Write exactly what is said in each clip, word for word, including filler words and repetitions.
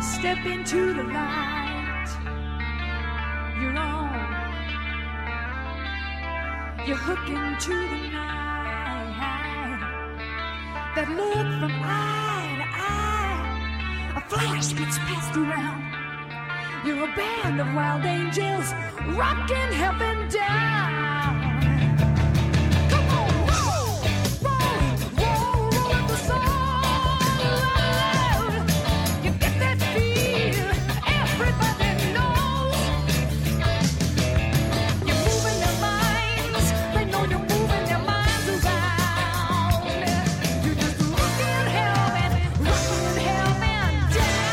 Step into the light. You're on. You're hooking to the night. That look from eye to eye. A flash gets passed around. You're a band of wild angels rocking heaven down. Come on, roll, roll, roll, roll with the soul. You get that feel, everybody knows. You're moving their minds, they know you're moving their minds around. You're just rocking heaven, rocking heaven down.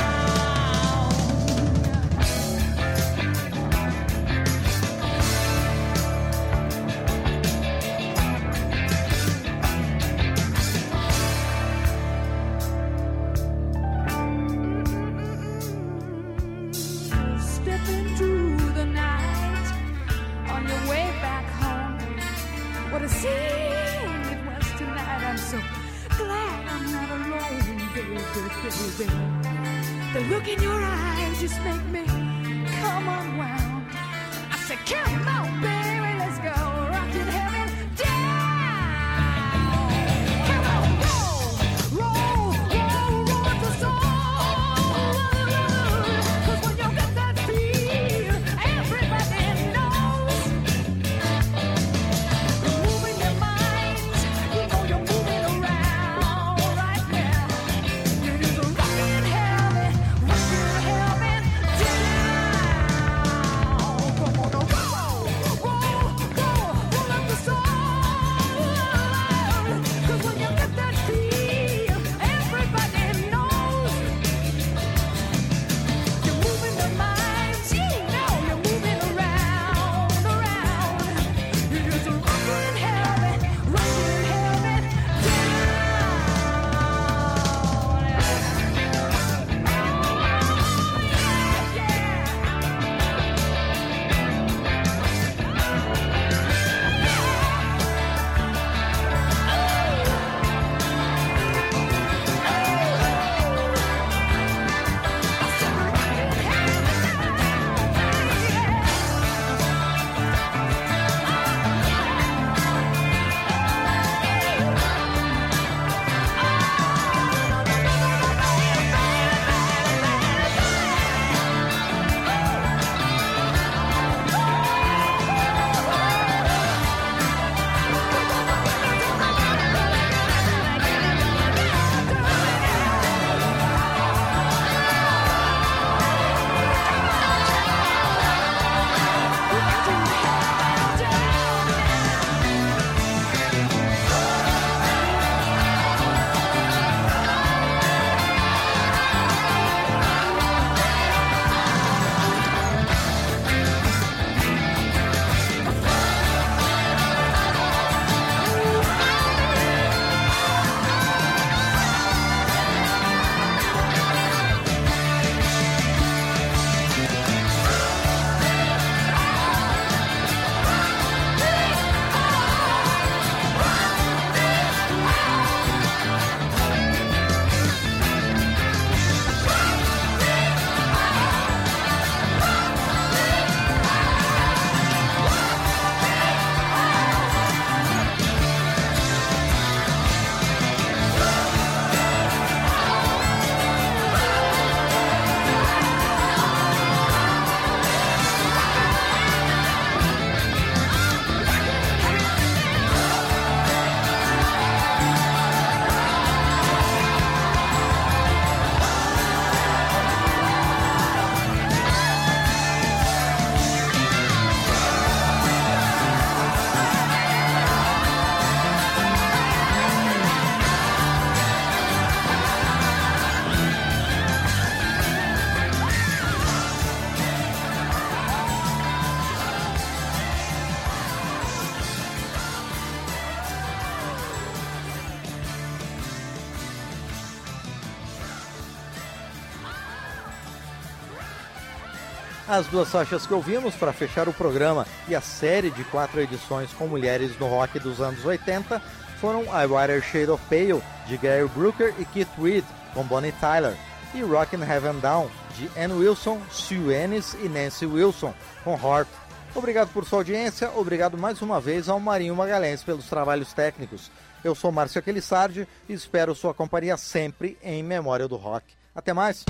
Stepping through the night on your way back home. What a scene it was tonight. I'm so glad I'm not alone, baby, baby. The look in your eyes just make me come unwound. I said, come on, baby, let's go rockin' heaven down. Come on, roll, roll, roll, roll with the soul. 'Cause when you get that feel, everybody knows. You're moving your minds, you know you're moving around right now. You're just rockin' heaven, rockin' heaven down. Come on, roll, roll, roll, roll with the soul. 'Cause when you get that feel, everybody knows. You're moving their minds, you know you're moving around, around. You're just rockin' heaven, rockin' heaven As duas faixas que ouvimos para fechar o programa e a série de quatro edições com mulheres no rock dos anos oitenta foram I Whiter Shade of Pale, de Gary Brooker e Keith Reed, com Bonnie Tyler, e Rockin' Heaven Down, de Ann Wilson, Sue Ennis e Nancy Wilson, com Heart. Obrigado por sua audiência, obrigado mais uma vez ao Marinho Magalhães pelos trabalhos técnicos. Eu sou Márcio Aquilissardi e espero sua companhia sempre em Memória do Rock. Até mais!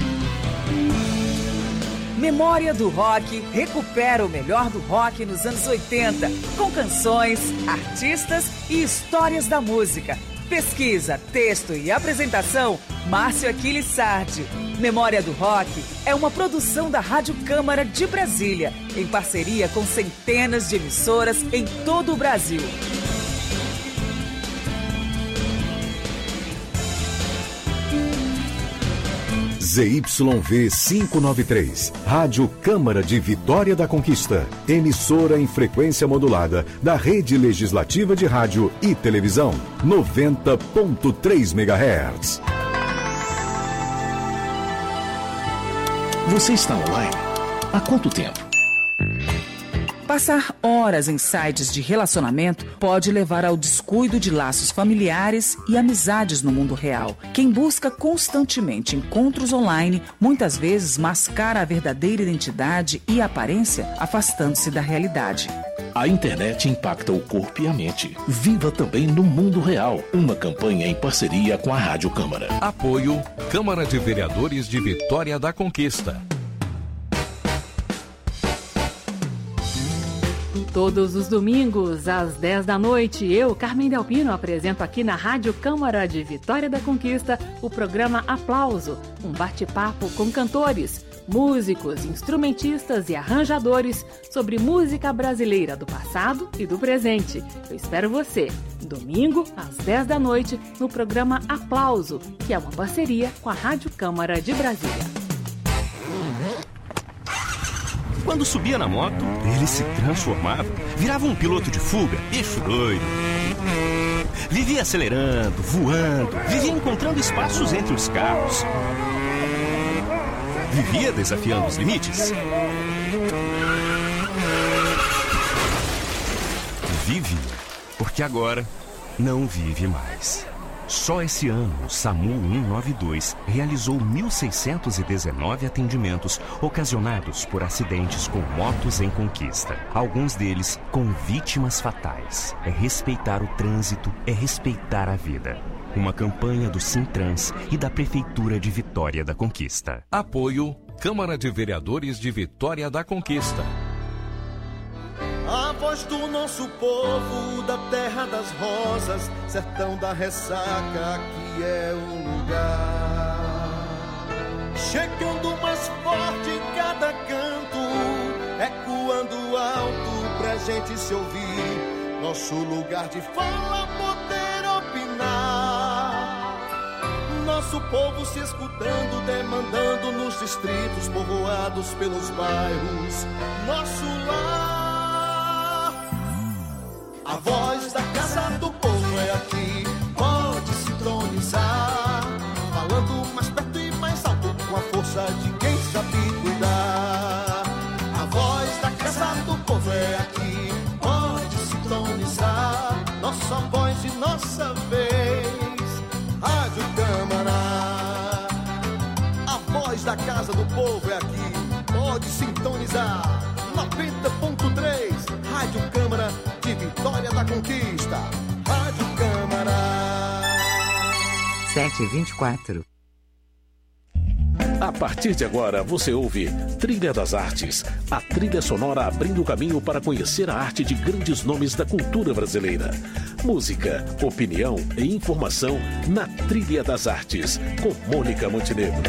Memória do Rock recupera o melhor do rock nos anos oitenta, com canções, artistas e histórias da música. Pesquisa, texto e apresentação, Márcio Aquilissardi. Memória do Rock é uma produção da Rádio Câmara de Brasília, em parceria com centenas de emissoras em todo o Brasil. Z Y V quinhentos e noventa e três, Rádio Câmara de Vitória da Conquista, emissora em frequência modulada da Rede Legislativa de Rádio e Televisão, noventa ponto três megahertz. Você está online? Há quanto tempo? Passar horas em sites de relacionamento pode levar ao descuido de laços familiares e amizades no mundo real. Quem busca constantemente encontros online, muitas vezes mascara a verdadeira identidade e aparência, afastando-se da realidade. A internet impacta o corpo e a mente. Viva também no mundo real. Uma campanha em parceria com a Rádio Câmara. Apoio Câmara de Vereadores de Vitória da Conquista. Todos os domingos, às dez da noite, eu, Carmen Delpino, apresento aqui na Rádio Câmara de Vitória da Conquista o programa Aplauso, um bate-papo com cantores, músicos, instrumentistas e arranjadores sobre música brasileira do passado e do presente. Eu espero você, domingo, às dez da noite, no programa Aplauso, que é uma parceria com a Rádio Câmara de Brasília. Quando subia na moto, ele se transformava, virava um piloto de fuga, eixo doido. Vivia acelerando, voando, vivia encontrando espaços entre os carros. Vivia desafiando os limites. Vive, porque agora não vive mais. Só esse ano, o SAMU cento e noventa e dois realizou mil seiscentos e dezenove atendimentos ocasionados por acidentes com motos em conquista. Alguns deles com vítimas fatais. É respeitar o trânsito, é respeitar a vida. Uma campanha do Sintrans e da Prefeitura de Vitória da Conquista. Apoio Câmara de Vereadores de Vitória da Conquista. A voz do nosso povo, da terra das rosas, sertão da ressaca, aqui é o lugar. Chegando mais forte em cada canto, ecoando alto pra gente se ouvir. Nosso lugar de fala, poder opinar. Nosso povo se escutando, demandando nos distritos, povoados pelos bairros. Nosso lar. A voz da casa do povo é aqui, pode sintonizar, falando mais perto e mais alto, com a força de quem sabe cuidar. A voz da casa do povo é aqui, pode sintonizar, nossa voz e nossa vez, Rádio Câmara. A voz da casa do povo é aqui, pode sintonizar, noventa ponto três, Rádio Câmara de Vitória da Conquista. Rádio Câmara. sete e vinte e quatro. A partir de agora, você ouve Trilha das Artes, a trilha sonora abrindo o caminho para conhecer a arte de grandes nomes da cultura brasileira. Música, opinião e informação na Trilha das Artes, com Mônica Montenegro.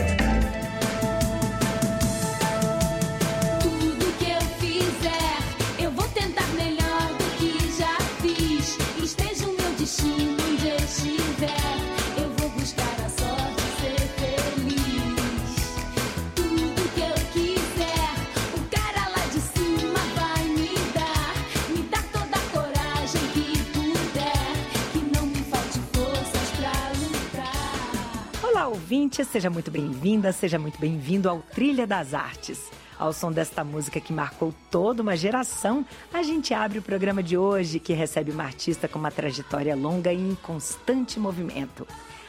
Ouvinte, seja muito bem-vinda, seja muito bem-vindo ao Trilha das Artes. Ao som desta música que marcou toda uma geração, a gente abre o programa de hoje, que recebe uma artista com uma trajetória longa e em constante movimento.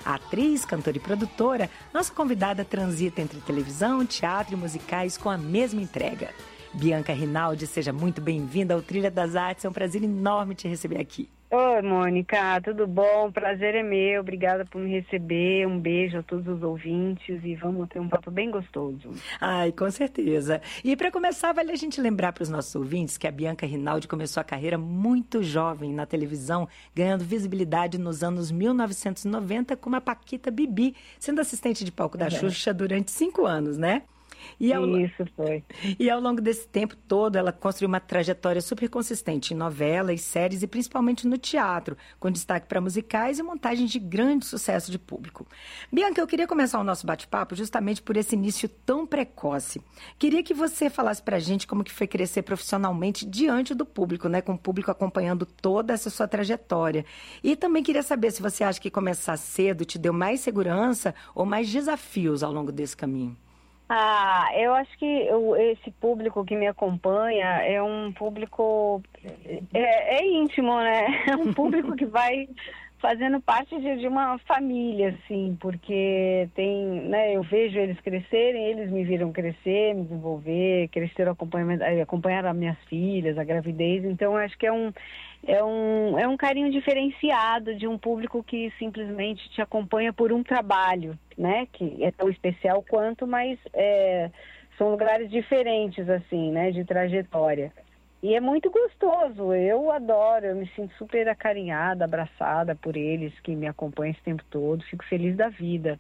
Atriz, cantora e produtora, nossa convidada transita entre televisão, teatro e musicais com a mesma entrega. Bianca Rinaldi, seja muito bem-vinda ao Trilha das Artes, é um prazer enorme te receber aqui. Oi, Mônica, tudo bom? Prazer é meu, obrigada por me receber, um beijo a todos os ouvintes e vamos ter um papo bem gostoso. Ai, com certeza. E para começar, vale a gente lembrar para os nossos ouvintes que a Bianca Rinaldi começou a carreira muito jovem na televisão, ganhando visibilidade nos anos mil novecentos e noventa como a Paquita Bibi, sendo assistente de palco da uhum. Xuxa durante cinco anos, né? E ao, Isso foi. E ao longo desse tempo todo, ela construiu uma trajetória super consistente em novelas, séries e principalmente no teatro, com destaque para musicais e montagens de grande sucesso de público. Bianca, eu queria começar o nosso bate-papo justamente por esse início tão precoce. Queria que você falasse para a gente como que foi crescer profissionalmente diante do público, né, com o público acompanhando toda essa sua trajetória. E também queria saber se você acha que começar cedo te deu mais segurança ou mais desafios ao longo desse caminho. Ah, eu acho que eu, esse público que me acompanha é um público é, é íntimo, né? É um público que vai fazendo parte de, de uma família, assim, porque tem, né? Eu vejo eles crescerem, eles me viram crescer, me desenvolver, cresceram acompanhando, acompanharam as minhas filhas, a gravidez. Então, eu acho que é um é um é um carinho diferenciado de um público que simplesmente te acompanha por um trabalho, né, que é tão especial quanto, mas é, são lugares diferentes, assim, né, de trajetória. E é muito gostoso, eu adoro, eu me sinto super acarinhada, abraçada por eles que me acompanham esse tempo todo, fico feliz da vida.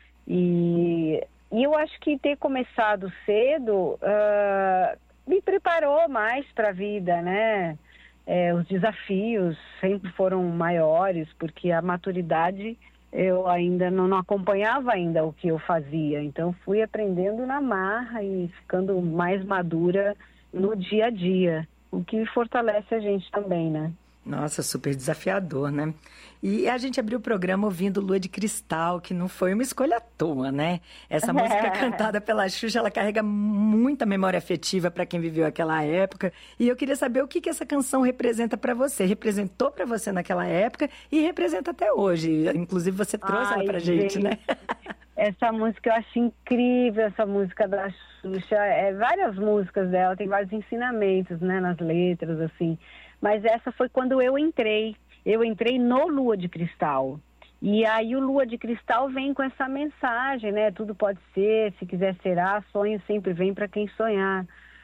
E, e eu acho que ter começado cedo uh, me preparou mais para a vida, né? É, os desafios sempre foram maiores, porque a maturidade eu ainda não, não acompanhava ainda o que eu fazia. Então fui aprendendo na marra e ficando mais madura no dia a dia, o que fortalece a gente também, né? Nossa, super desafiador, né? E a gente abriu o programa ouvindo Lua de Cristal, que não foi uma escolha à toa, né? Essa música cantada pela Xuxa, ela carrega muita memória afetiva para quem viveu aquela época. E eu queria saber o que, que essa canção representa para você. Representou para você naquela época e representa até hoje. Inclusive, você trouxe Ai, ela pra gente, gente, né? Essa música eu acho incrível, essa música da Xuxa. É, várias músicas dela, tem vários ensinamentos, né, nas letras, assim. Mas essa foi quando eu entrei. Eu entrei no Lua de Cristal. E aí o Lua de Cristal vem com essa mensagem, né? Tudo pode ser, se quiser será, sonho sempre vem para quem sonhar.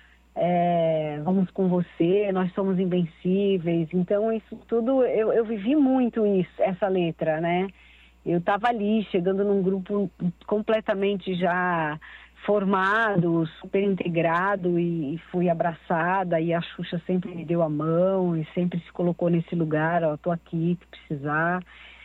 É, vamos com você, nós somos invencíveis. Então isso tudo, eu, eu vivi muito isso, essa letra, né? Eu estava ali, chegando num grupo completamente já formado, super integrado, e fui abraçada, e a Xuxa sempre me deu a mão e sempre se colocou nesse lugar, ó, tô aqui, se precisar.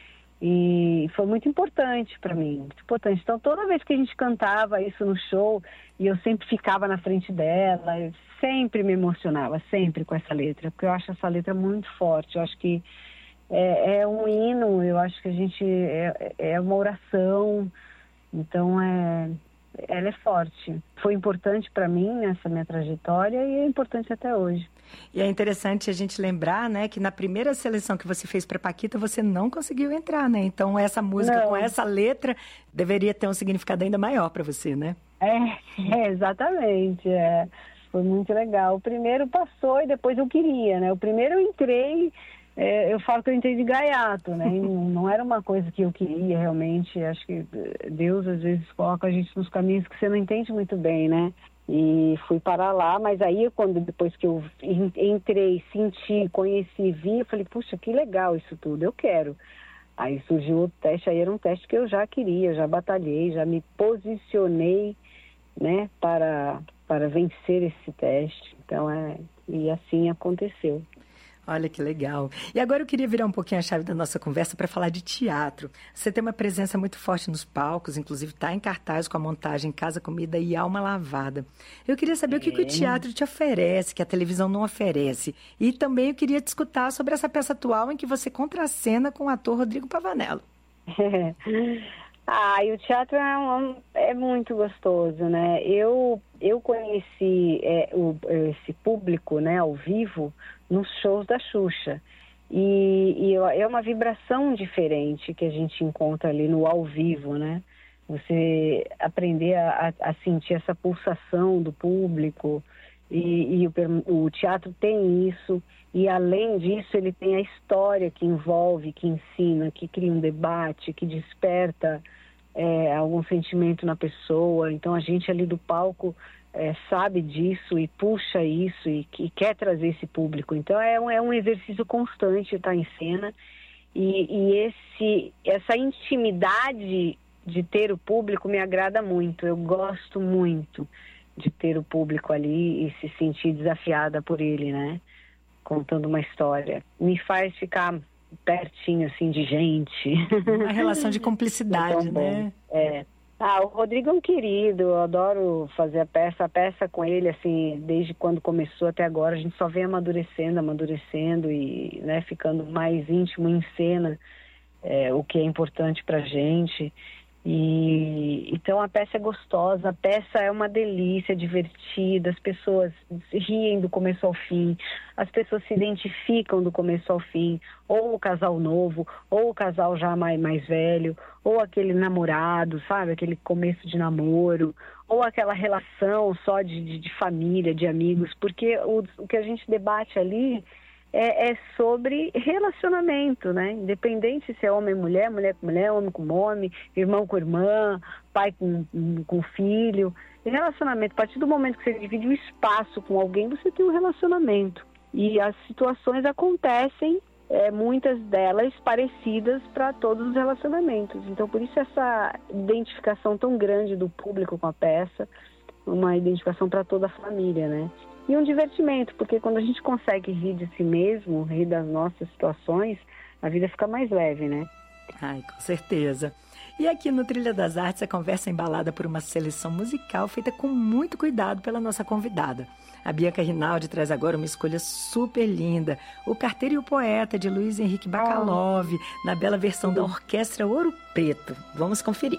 E foi muito importante para mim, muito importante. Então, toda vez que a gente cantava isso no show, e eu sempre ficava na frente dela, eu sempre me emocionava, sempre com essa letra, porque eu acho essa letra muito forte. Eu acho que é, é um hino, eu acho que a gente... É, é uma oração, então é... ela é forte. Foi importante para mim nessa minha trajetória e é importante até hoje. E é interessante a gente lembrar, né, que na primeira seleção que você fez para Paquita, você não conseguiu entrar, né? Então essa música não. Com essa letra deveria ter um significado ainda maior para você, né? É, é exatamente. É. Foi muito legal. O primeiro passou e depois eu queria, né? O primeiro eu entrei... É, eu falo que eu entrei de gaiato, né? Não, não era uma coisa que eu queria realmente. Acho que Deus às vezes coloca a gente nos caminhos que você não entende muito bem, né? E fui para lá, mas aí quando depois que eu entrei, senti, conheci, vi, eu falei, puxa, que legal isso tudo, eu quero. Aí surgiu o teste, aí era um teste que eu já queria, já batalhei, já me posicionei, né, para, para vencer esse teste. Então, é, e assim aconteceu. Olha que legal. E agora eu queria virar um pouquinho a chave da nossa conversa para falar de teatro. Você tem uma presença muito forte nos palcos, inclusive está em cartaz com a montagem Casa, Comida e Alma Lavada. Eu queria saber é. o que, que o teatro te oferece, que a televisão não oferece. E também eu queria te escutar sobre essa peça atual em que você contracena com o ator Rodrigo Pavanello. É. Ah, e o teatro é, um, é muito gostoso, né? Eu, eu conheci é, o, esse público, né, ao vivo, nos shows da Xuxa. E, e é uma vibração diferente que a gente encontra ali no ao vivo, né? Você aprender a, a sentir essa pulsação do público, e, e o, o teatro tem isso, e além disso ele tem a história que envolve, que ensina, que cria um debate, que desperta é, algum sentimento na pessoa. Então a gente ali do palco é, sabe disso e puxa isso e, e quer trazer esse público. Então é um, é um exercício constante estar em cena, e, e esse, essa intimidade de ter o público me agrada muito. Eu gosto muito de ter o público ali e se sentir desafiada por ele, né? Contando uma história. Me faz ficar pertinho, assim, de gente. Uma relação de cumplicidade, é né? É. Ah, o Rodrigo é um querido, eu adoro fazer a peça. A peça com ele, assim, desde quando começou até agora, a gente só vem amadurecendo, amadurecendo e, né, ficando mais íntimo em cena, é, o que é importante pra gente. E então a peça é gostosa, a peça é uma delícia, divertida, as pessoas riem do começo ao fim, as pessoas se identificam do começo ao fim, ou o casal novo, ou o casal já mais, mais velho, ou aquele namorado, sabe, aquele começo de namoro, ou aquela relação só de, de, de família, de amigos, porque o, o que a gente debate ali É, é sobre relacionamento, né? Independente se é homem e mulher, mulher com mulher, homem com homem, irmão com irmã, pai com, com filho. E relacionamento, a partir do momento que você divide um espaço com alguém, você tem um relacionamento. E as situações acontecem, é, muitas delas parecidas para todos os relacionamentos. Então, por isso essa identificação tão grande do público com a peça, uma identificação para toda a família, né? E um divertimento, porque quando a gente consegue rir de si mesmo, rir das nossas situações, a vida fica mais leve, né? Ai, com certeza. E aqui no Trilha das Artes, a conversa é embalada por uma seleção musical feita com muito cuidado pela nossa convidada. A Bianca Rinaldi traz agora uma escolha super linda, O Carteiro e o Poeta, de Luiz Henrique Bacalov, oh. na bela versão da Orquestra Ouro Preto. Vamos conferir.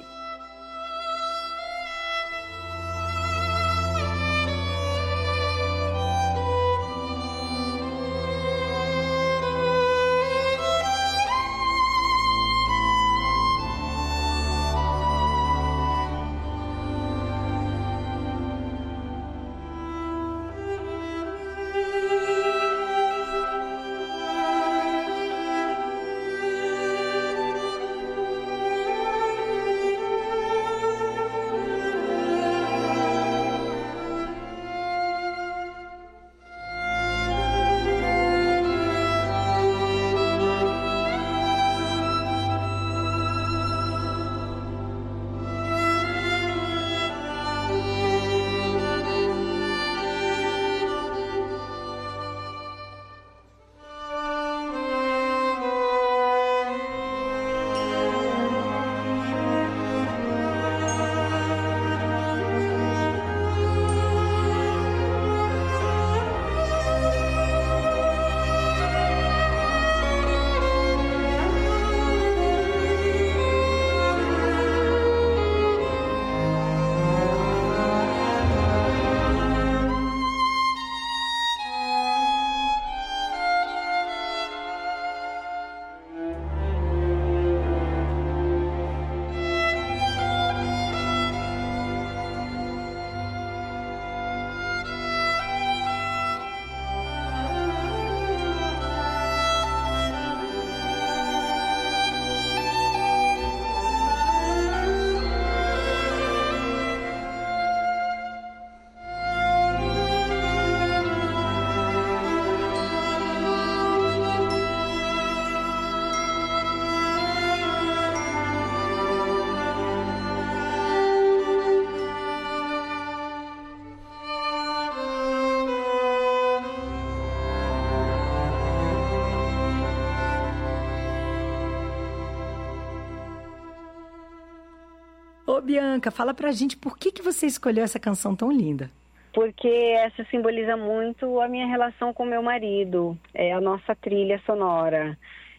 Ô, Bianca, fala pra gente por que, que você escolheu essa canção tão linda? Porque essa simboliza muito a minha relação com meu marido, é a nossa trilha sonora.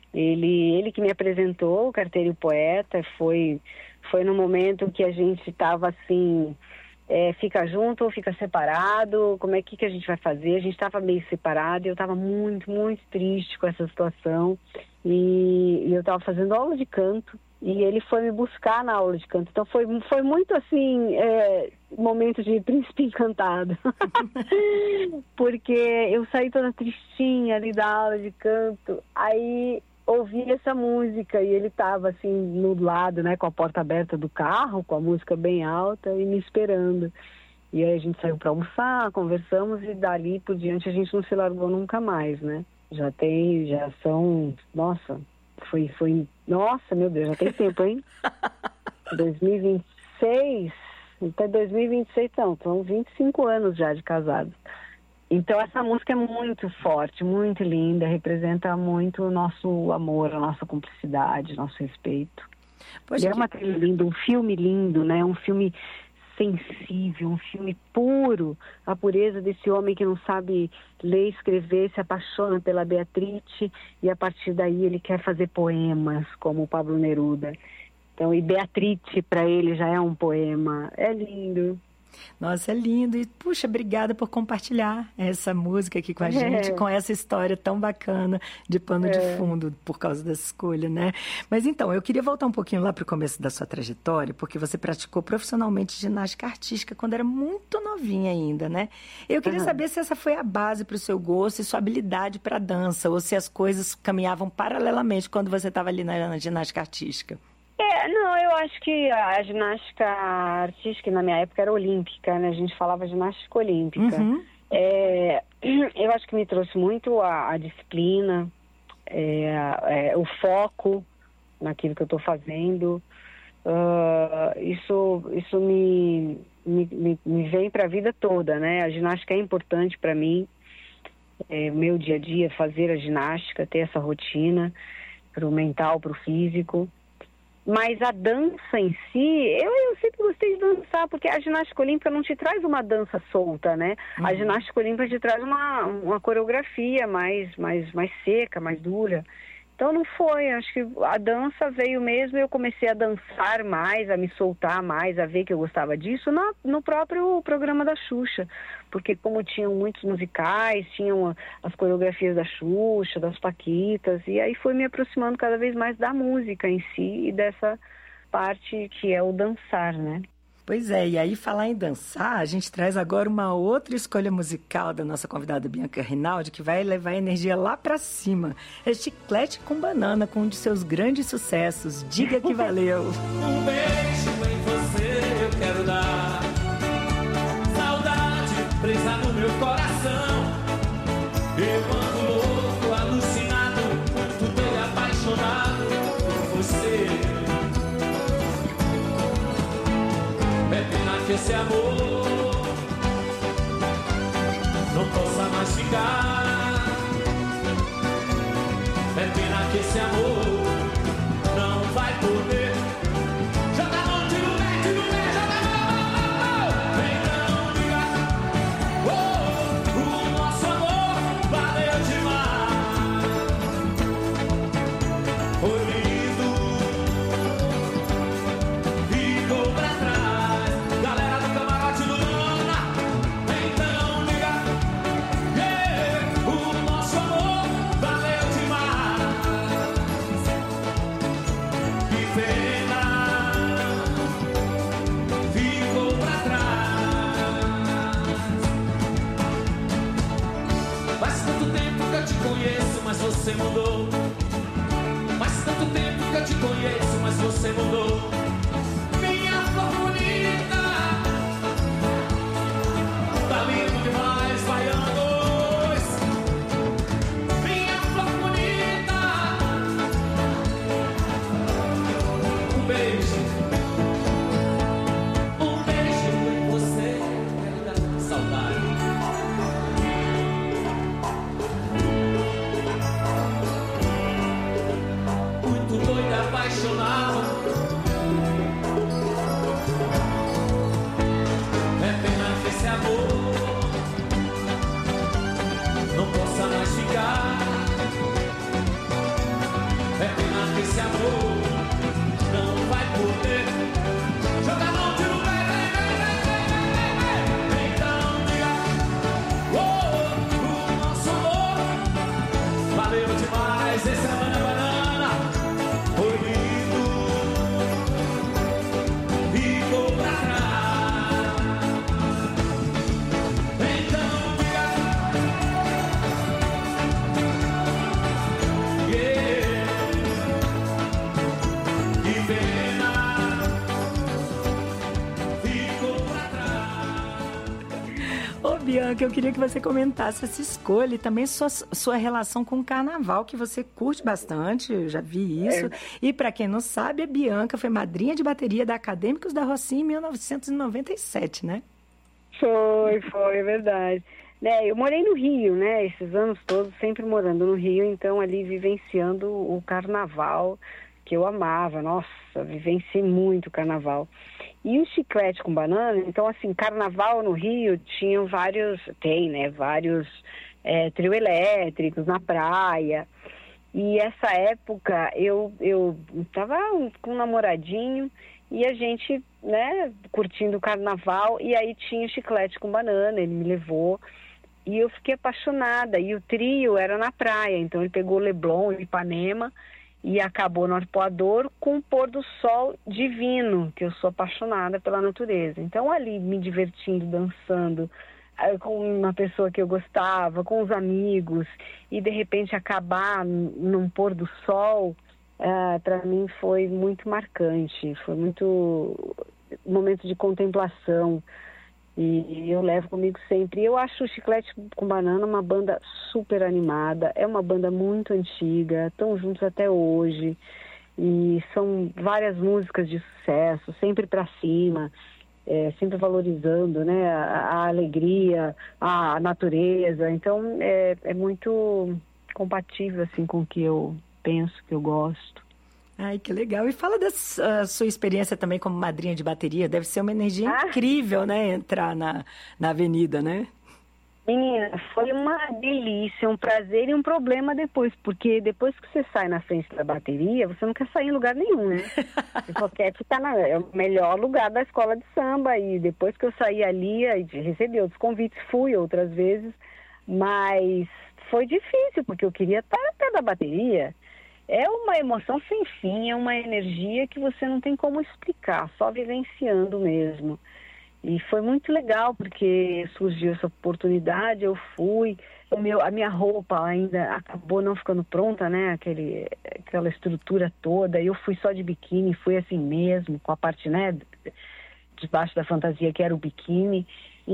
Ele, ele que me apresentou, o Carteiro e o Poeta, foi, foi no momento que a gente estava assim, é, fica junto ou fica separado? Como é que, que a gente vai fazer? A gente estava meio separado e eu estava muito, muito triste com essa situação. E, e eu estava fazendo aula de canto e ele foi me buscar na aula de canto. Então foi, foi muito assim, é, momento de príncipe encantado. Porque eu saí toda tristinha ali da aula de canto, aí ouvi essa música e ele estava assim no lado, né, com a porta aberta do carro, com a música bem alta e me esperando. E aí a gente saiu para almoçar, conversamos e dali por diante a gente não se largou nunca mais, né? Já tem, já são, nossa, foi, foi, nossa, meu Deus, já tem tempo, hein? dois mil e vinte e seis, até dois mil e vinte e seis, não, são vinte e cinco anos já de casados. Então essa música é muito forte, muito linda, representa muito o nosso amor, a nossa cumplicidade, nosso respeito. Poxa, e é uma trilha linda, um filme lindo, né? Um filme sensível, um filme puro, a pureza desse homem que não sabe ler e escrever, se apaixona pela Beatrice e a partir daí ele quer fazer poemas, como o Pablo Neruda. Então, e Beatrice para ele já é um poema. É lindo. Nossa, é lindo. E, puxa, obrigada por compartilhar essa música aqui com a é. gente, com essa história tão bacana de pano é. de fundo, por causa dessa escolha, né? Mas então, eu queria voltar um pouquinho lá para o começo da sua trajetória, porque você praticou profissionalmente ginástica artística quando era muito novinha ainda, né? Eu queria uhum. saber se essa foi a base para o seu gosto e sua habilidade para dança, ou se as coisas caminhavam paralelamente quando você estava ali na ginástica artística. É, não, eu acho que a ginástica artística na minha época era olímpica, né? A gente falava ginástica olímpica. Uhum. É, eu acho que me trouxe muito a, a disciplina, é, é, o foco naquilo que eu estou fazendo. Uh, isso isso me, me, me, me vem para a vida toda, né? A ginástica é importante para mim, é, meu dia a dia, fazer a ginástica, ter essa rotina para o mental, para o físico. Mas a dança em si, eu, eu sempre gostei de dançar, porque a ginástica olímpica não te traz uma dança solta, né? Uhum. A ginástica olímpica te traz uma, uma coreografia mais, mais, mais seca, mais dura. Então não foi, acho que a dança veio mesmo, eu comecei a dançar mais, a me soltar mais, a ver que eu gostava disso no, no próprio programa da Xuxa. Porque como tinham muitos musicais, tinham as coreografias da Xuxa, das Paquitas, e aí foi me aproximando cada vez mais da música em si e dessa parte que é o dançar, né? Pois é, e aí falar em dançar, a gente traz agora uma outra escolha musical da nossa convidada Bianca Rinaldi, que vai levar a energia lá pra cima. É Chiclete com Banana, com um de seus grandes sucessos, Diga Que Valeu. Um beijo em você eu quero dar, saudade presa no meu coração, eu ando louco, alucinado, muito bem apaixonado por você. É pena que esse amor não possa mais ficar. É pena que esse amor não vai poder. Joga a mão, tira o pé, tira o pé, joga a mão. Então diga, oh, o nosso amor valeu demais. Foi lindo, ficou pra trás. Você mudou. Faz tanto tempo que eu te conheço, mas você mudou. Minha flor bonita, tá lindo demais, baiano dois. Minha flor bonita, um beijo, um beijo em você, quero dar saudade. Apaixonado Bianca, eu queria que você comentasse essa escolha e também sua, sua relação com o carnaval, que você curte bastante, eu já vi isso. É. E para quem não sabe, a Bianca foi madrinha de bateria da Acadêmicos da Rocinha em mil novecentos e noventa e sete, né? Foi, foi, é verdade. Né, eu morei no Rio, né, esses anos todos sempre morando no Rio, então ali vivenciando o carnaval, que eu amava, nossa, vivenciei muito o carnaval. E o chiclete com banana, então assim, carnaval no Rio tinham vários, tem, né, vários é, trio elétricos na praia. E essa época eu, eu tava com um namoradinho e a gente, né, curtindo o carnaval, e aí tinha o chiclete com banana, ele me levou. E eu fiquei apaixonada, e o trio era na praia, então ele pegou Leblon, Ipanema, e acabou no Arpoador com o pôr do sol divino, que eu sou apaixonada pela natureza. Então ali, me divertindo, dançando, com uma pessoa que eu gostava, com os amigos, e de repente acabar num pôr do sol, uh, para mim foi muito marcante, foi muito momento de contemplação. E eu levo comigo sempre. Eu acho o Chiclete com Banana uma banda super animada. É uma banda muito antiga, estão juntos até hoje. E são várias músicas de sucesso, sempre pra cima, é, sempre valorizando, né, a, a alegria, a, a natureza. Então é, é muito compatível assim, com o que eu penso, que eu gosto. Ai, que legal. E fala da uh, sua experiência também como madrinha de bateria. Deve ser uma energia ah. incrível, né? Entrar na, na avenida, né? Menina, foi uma delícia, um prazer e um problema depois. Porque depois que você sai na frente da bateria, você não quer sair em lugar nenhum, né? Você só quer ficar na, é o melhor lugar da escola de samba. E depois que eu saí ali, recebi outros convites, fui outras vezes. Mas foi difícil, porque eu queria estar até da bateria. É uma emoção sem fim, é uma energia que você não tem como explicar, só vivenciando mesmo. E foi muito legal, porque surgiu essa oportunidade, eu fui, o meu, a minha roupa ainda acabou não ficando pronta, né, Aquele, aquela estrutura toda, eu fui só de biquíni, fui assim mesmo, com a parte, né, debaixo da fantasia que era o biquíni.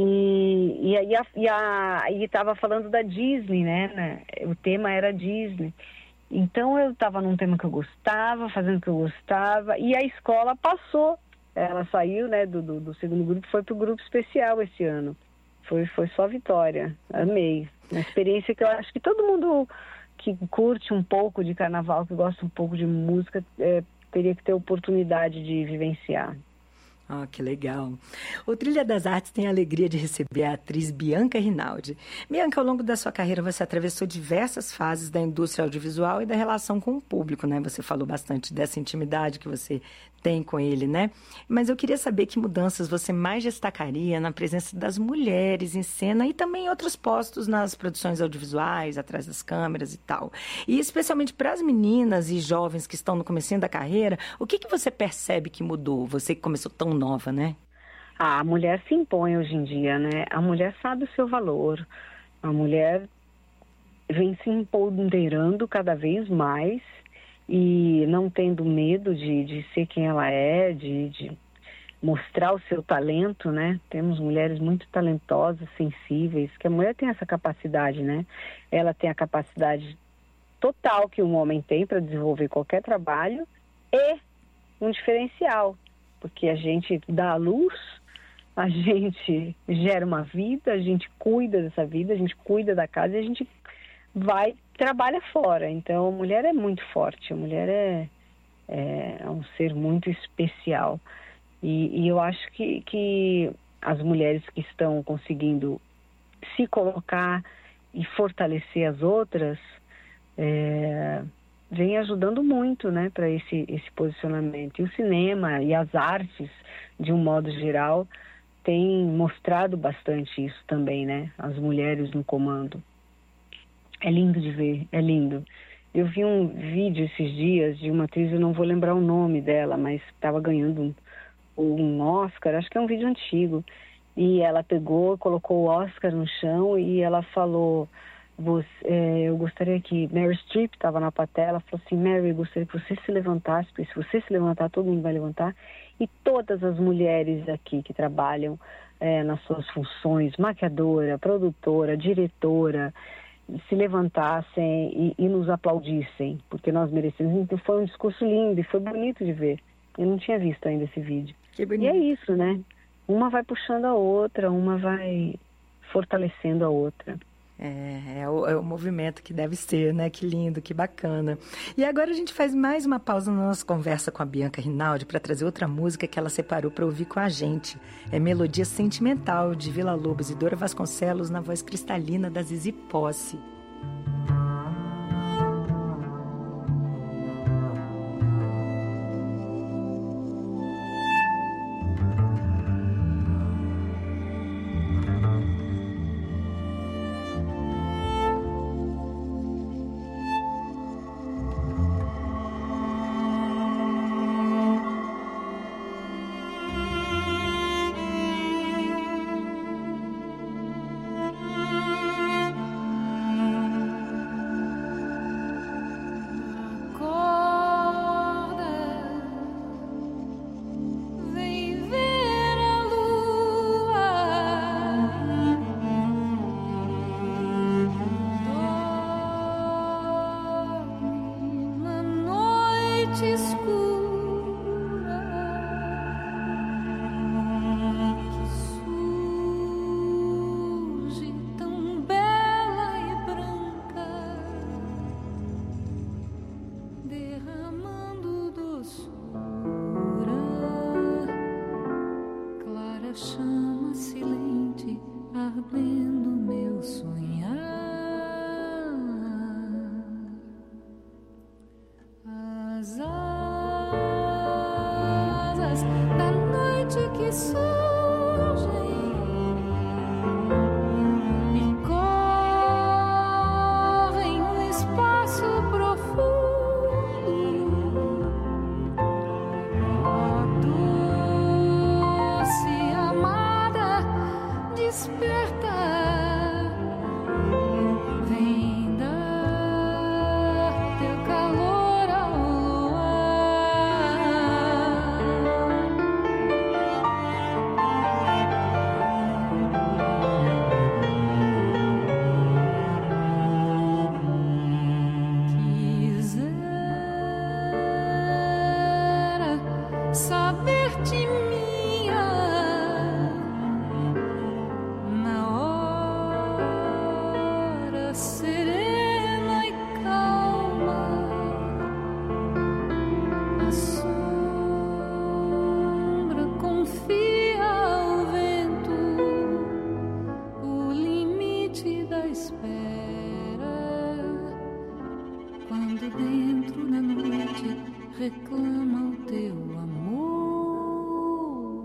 E, e aí a, e a, e estava falando da Disney, né, né, o tema era Disney. Então eu estava num tema que eu gostava, fazendo o que eu gostava, e a escola passou. Ela saiu, né, do, do, do segundo grupo, foi para o grupo especial esse ano. Foi, foi só vitória. Amei. Uma experiência que eu acho que todo mundo que curte um pouco de carnaval, que gosta um pouco de música, é, teria que ter oportunidade de vivenciar. Ah, oh, que legal. O Trilha das Artes tem a alegria de receber a atriz Bianca Rinaldi. Bianca, ao longo da sua carreira, você atravessou diversas fases da indústria audiovisual e da relação com o público, né? Você falou bastante dessa intimidade que você tem com ele, né? Mas eu queria saber que mudanças você mais destacaria na presença das mulheres em cena e também em outros postos nas produções audiovisuais, atrás das câmeras e tal. E especialmente para as meninas e jovens que estão no comecinho da carreira, o que, que você percebe que mudou? Você que começou tão nova, né? Ah, a mulher se impõe hoje em dia, né? A mulher sabe o seu valor. A mulher vem se empoderando cada vez mais e não tendo medo de, de ser quem ela é, de, de mostrar o seu talento, né? Temos mulheres muito talentosas, sensíveis, que a mulher tem essa capacidade, né? Ela tem a capacidade total que um homem tem para desenvolver qualquer trabalho e um diferencial, porque a gente dá a luz, a gente gera uma vida, a gente cuida dessa vida, a gente cuida da casa e a gente vai, trabalha fora. Então a mulher é muito forte, a mulher é, é um ser muito especial. E, e eu acho que, que as mulheres que estão conseguindo se colocar e fortalecer as outras, é, vem ajudando muito, né, para esse, esse posicionamento. E o cinema e as artes, de um modo geral, têm mostrado bastante isso também, né? As mulheres no comando. É lindo de ver, é lindo. Eu vi um vídeo esses dias de uma atriz, eu não vou lembrar o nome dela, mas estava ganhando um, um Oscar, acho que é um vídeo antigo. E ela pegou, colocou o Oscar no chão e ela falou... Você, é, eu gostaria que Meryl Streep estava na plateia, ela falou assim, Mary, eu gostaria que você se levantasse, porque se você se levantar, todo mundo vai levantar, e todas as mulheres aqui que trabalham é, nas suas funções, maquiadora, produtora, diretora, se levantassem e, e nos aplaudissem, porque nós merecemos. Então foi um discurso lindo e foi bonito de ver. Eu não tinha visto ainda esse vídeo. Que bonito. E é isso, né? Uma vai puxando a outra, uma vai fortalecendo a outra. É, é o, é o movimento que deve ser, né? Que lindo, que bacana. E agora a gente faz mais uma pausa na nossa conversa com a Bianca Rinaldi para trazer outra música que ela separou para ouvir com a gente. É Melodia Sentimental, de Vila Lobos e Dora Vasconcelos, na voz cristalina da Zizi Posse. Reclama o teu amor.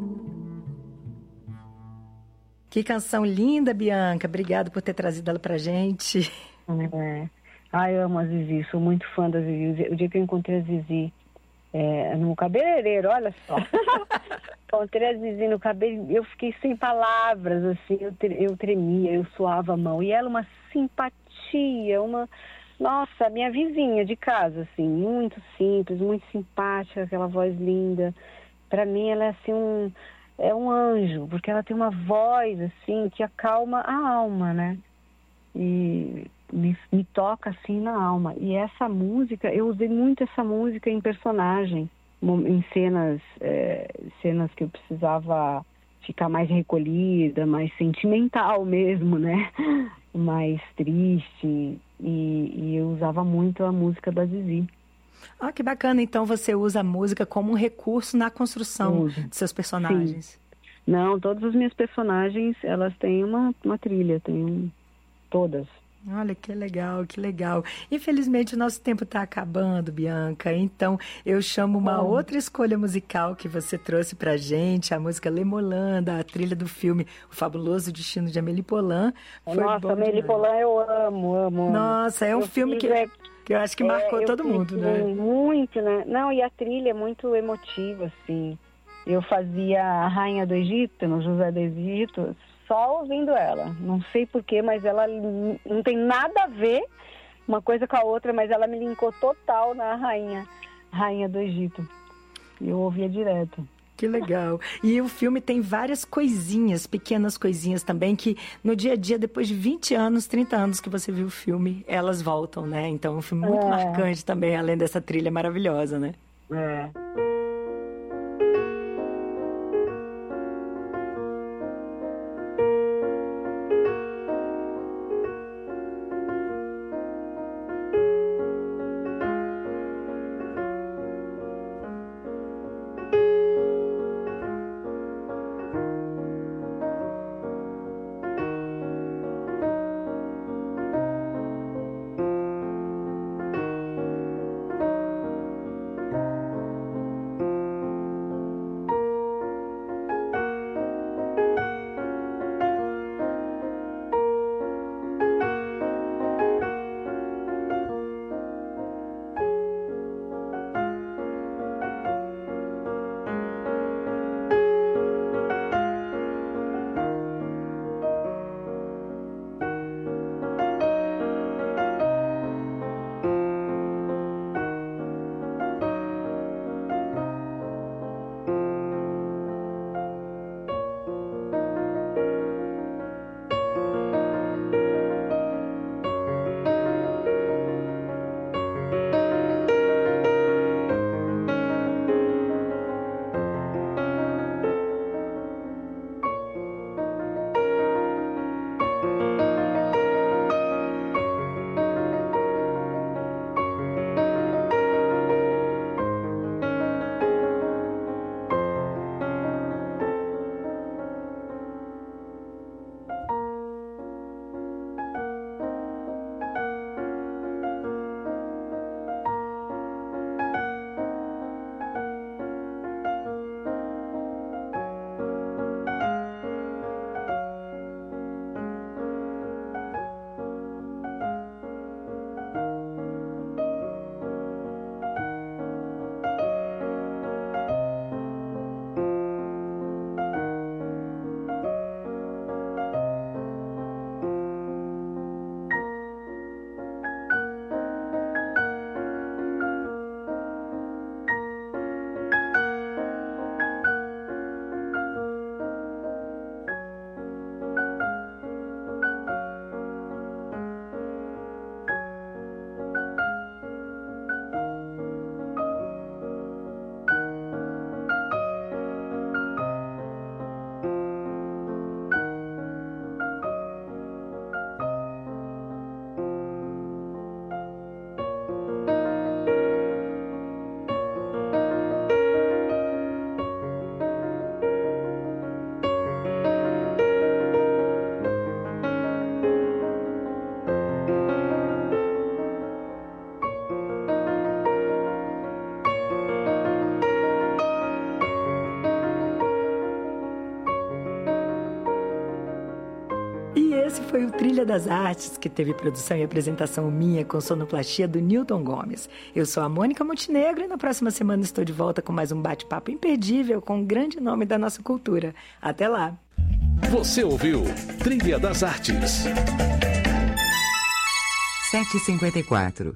Que canção linda, Bianca. Obrigada por ter trazido ela pra gente. É. Ai, eu amo a Zizi, sou muito fã da Zizi. O dia que eu encontrei a Zizi é, no cabeleireiro, olha só. Encontrei a Zizi no cabelo, eu fiquei sem palavras, assim, eu, eu tremia, eu suava a mão. E ela, uma simpatia, uma... Nossa, minha vizinha de casa, assim, muito simples, muito simpática, aquela voz linda. Para mim, ela é assim um, é um anjo, porque ela tem uma voz, assim, que acalma a alma, né? E me, me toca, assim, na alma. E essa música, eu usei muito essa música em personagem, em cenas, é, cenas que eu precisava ficar mais recolhida, mais sentimental mesmo, né? Mais triste. E, e eu usava muito a música da Zizi. Ah, que bacana. Então você usa a música como um recurso na construção de seus personagens. Sim. Não, todas as minhas personagens, elas têm uma, uma trilha, tem um, todas. Olha, que legal, que legal. Infelizmente, o nosso tempo está acabando, Bianca. Então, eu chamo uma oh. outra escolha musical que você trouxe pra gente, a música Lemolanda, a trilha do filme O Fabuloso Destino de Amélie Poulain. Foi Nossa, Amélie Poulain eu amo, amo. Nossa, é um eu filme que, é, que eu acho que marcou é, todo mundo, né? Muito, né? Não, e a trilha é muito emotiva, assim. Eu fazia a Rainha do Egito, no José do Egito, só ouvindo ela. Não sei porquê, mas ela não tem nada a ver uma coisa com a outra, mas ela me linkou total na Rainha, Rainha do Egito. eu ouvia direto. Que legal. E o filme tem várias coisinhas, pequenas coisinhas também, que no dia a dia, depois de vinte anos, trinta anos que você viu o filme, elas voltam, né? Então é um filme muito É. marcante também, além dessa trilha maravilhosa, né? É. Esse foi o Trilha das Artes, que teve produção e apresentação minha com sonoplastia do Newton Gomes. Eu sou a Mônica Montenegro e na próxima semana estou de volta com mais um bate-papo imperdível com um grande nome da nossa cultura. Até lá! Você ouviu Trilha das Artes. sete e cinquenta e quatro.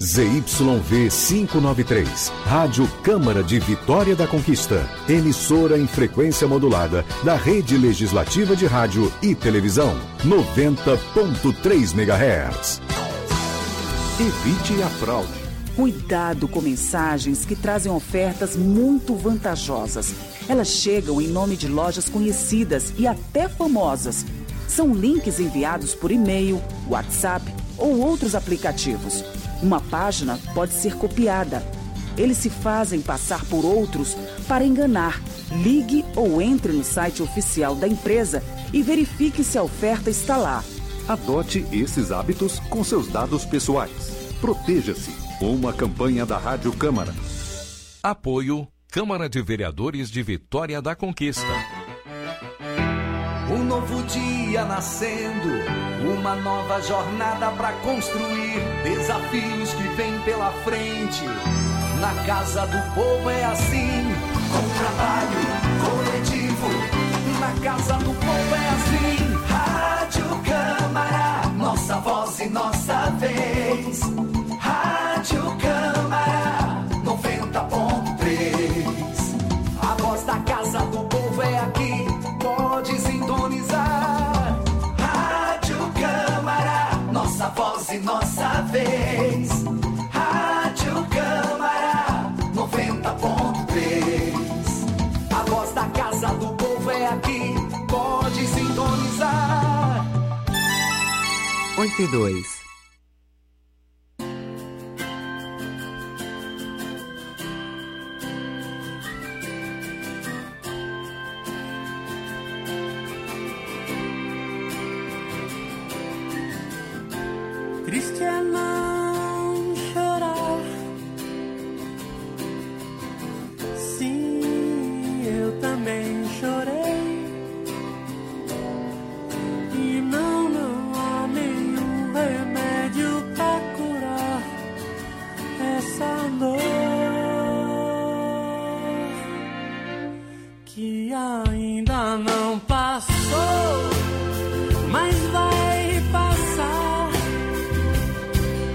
Z Y V quinhentos e noventa e três, Rádio Câmara de Vitória da Conquista, emissora em frequência modulada da Rede Legislativa de Rádio e Televisão, noventa ponto três megahertz. Evite a fraude. Cuidado com mensagens que trazem ofertas muito vantajosas. Elas chegam em nome de lojas conhecidas e até famosas. São links enviados por e-mail, WhatsApp ou outros aplicativos. Uma página pode ser copiada. Eles se fazem passar por outros para enganar. Ligue ou entre no site oficial da empresa e verifique se a oferta está lá. Adote esses hábitos com seus dados pessoais. Proteja-se. Uma campanha da Rádio Câmara. Apoio Câmara de Vereadores de Vitória da Conquista. Um novo dia nascendo, uma nova jornada pra construir, desafios que vêm pela frente. Na casa do povo é assim, com trabalho coletivo. Na casa do povo é assim, Rádio Câmara, nossa voz e nossa vez. Rádio Câmara noventa ponto três. A voz da casa do povo é aqui, pode sintonizar. Rádio Câmara, nossa voz e nossa vez. Rádio Câmara noventa ponto três. A voz da casa do povo é aqui, pode sintonizar. oito e dois. Triste é não chorar. Sim, eu também chorei. E não, não há nenhum remédio pra curar essa dor que ainda não passou, mas vai passar.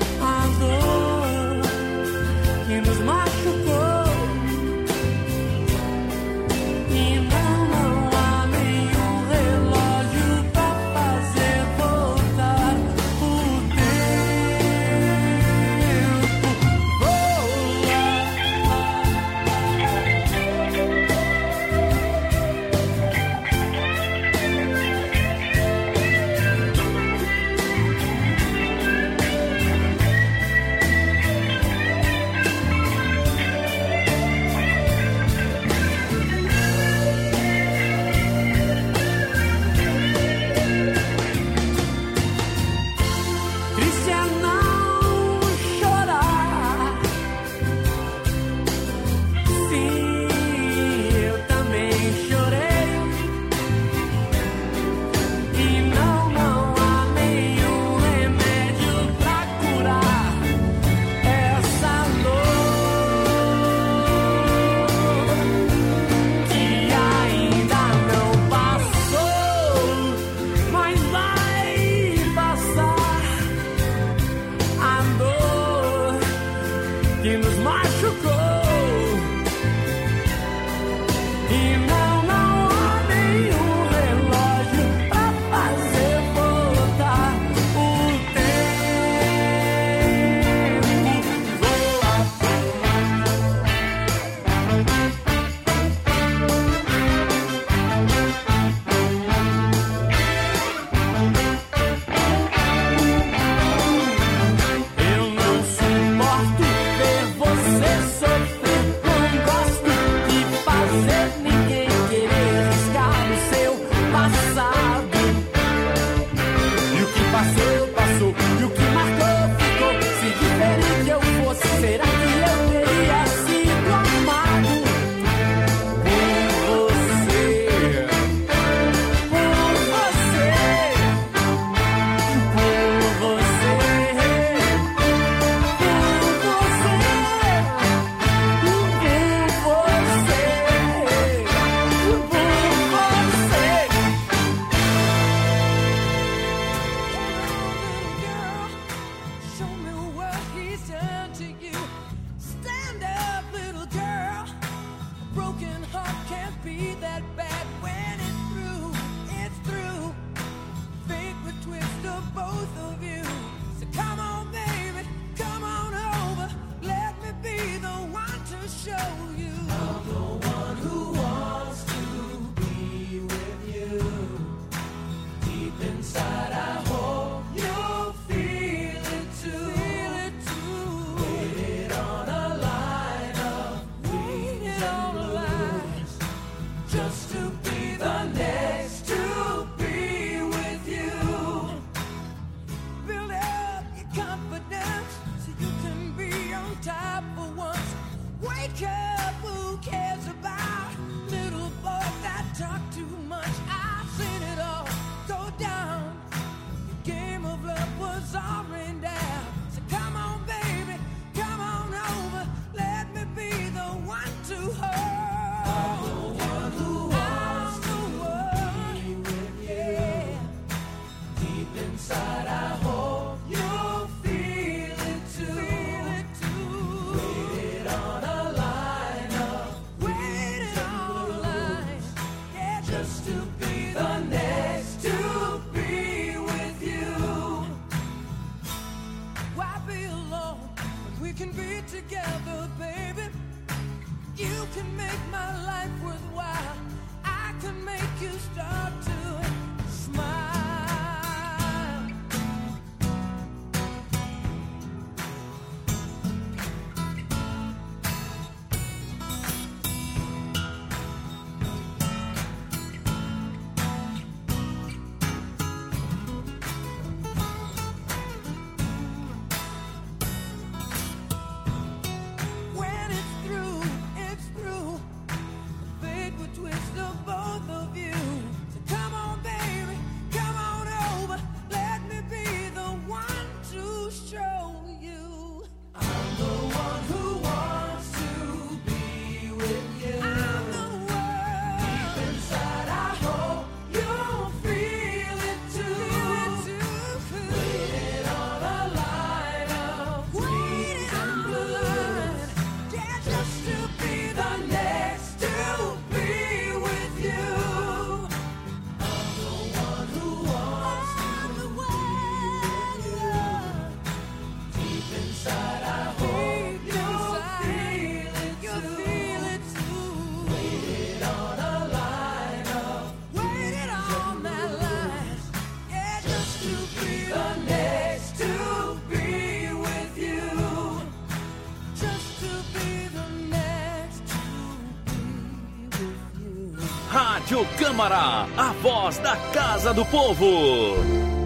Rádio Câmara, a voz da Casa do Povo.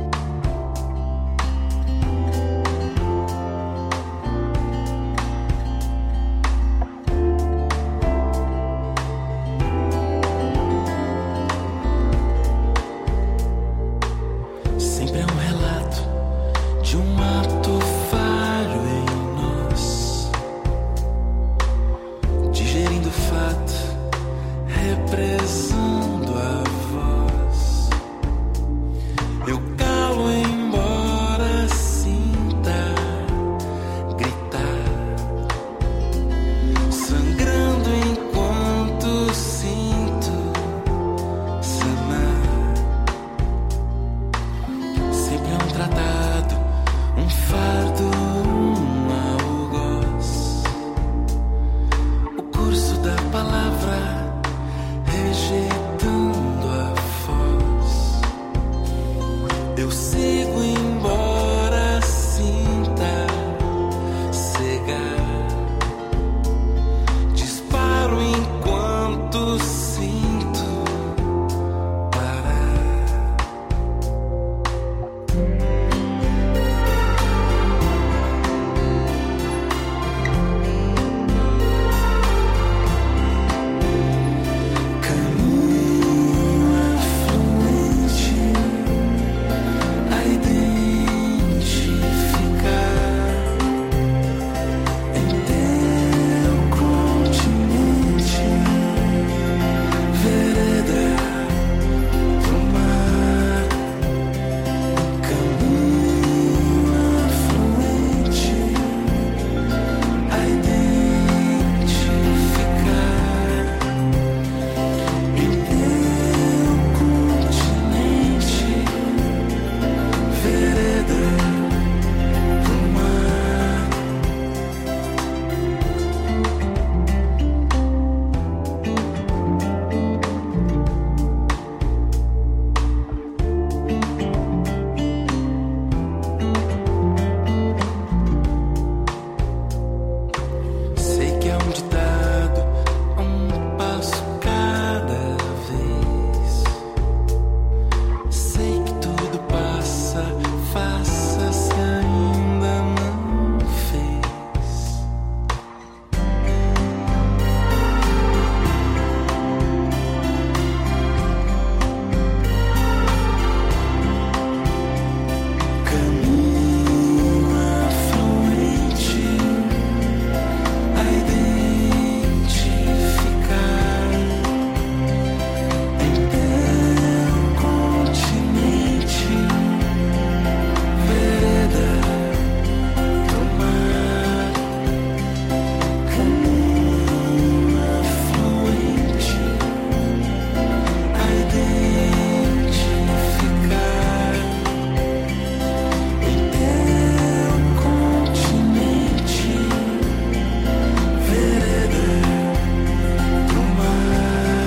Sempre é um relato de um ato falho em nós, digerindo o fato, represando a voz. Eu calo embora sinta gritar, sangrando enquanto sinto sanar. Sempre é um tratado, um fardo, um algoz. O curso da palavra rejeitando a voz. Eu sigo embora sinta cegar. Disparo enquanto sinto parar. A identificar em teu continente, vereda do mar, caminho afluente. A identificar em teu continente, vereda do mar. Sei que é um ditado, um passo cada vez. Sei que tudo passa, faça se ainda não fez. Caminho afluente, a identificar em teu continente, vereda do mar. Caminho afluente, a identificar em teu continente, vereda do mar.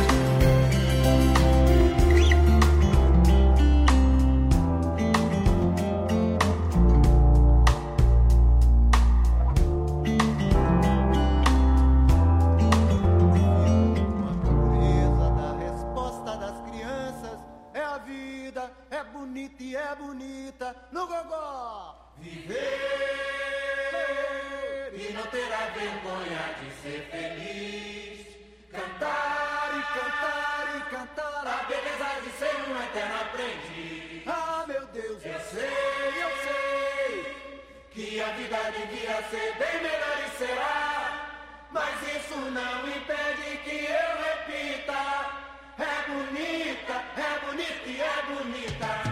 Pureza da resposta das crianças é a vida, é bonita e é bonita no gogó. Viver e não ter a vergonha de ser feliz. Cantar e cantar e cantar a beleza de ser um eterno aprendiz. Ah, meu Deus, eu sei, eu sei que a vida devia ser bem melhor e será. Mas isso não impede que eu repita. É bonita, é bonita e é bonita.